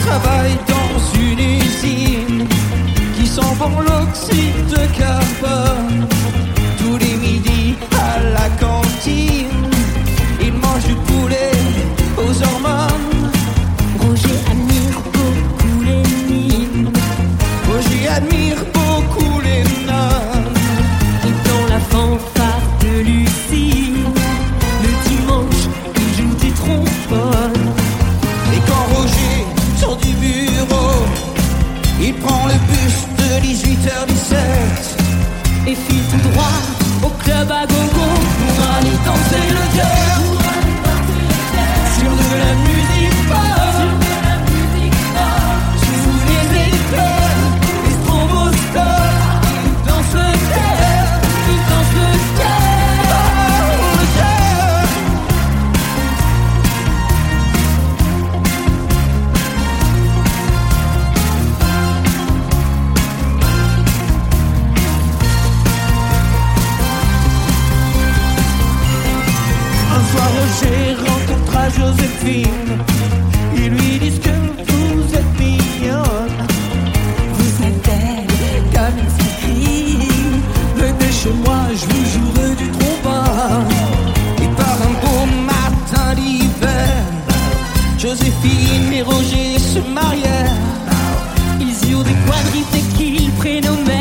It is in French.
travaille dans une usine qui sent bon l'oxyde de carbone. Tous les midis à la cantine, il mange du poulet aux hormones. Roger admire beaucoup les mines. Roger admire beaucoup les nonnes. Et dans la fanfare de Lucie, le dimanche, il joue du trombone. Et quand Roger sort du bureau, il prend le bus de 18h17 et file tout droit au club à gogo pour aller danser le cœur sur de la musique pop. Sous les étoiles, les stroboscopes, il danse le cœur, il danse le cœur, oh, le cœur. Un soir, Roger rencontra Joséphine. Ils lui disent que vous êtes mignonne. Vous êtes belle comme une cyprine. Venez chez moi, je vous jouerai du trombone. Et par un beau matin d'hiver, Joséphine et Roger se marièrent. Ils eurent des quadrites qu'ils prénommaient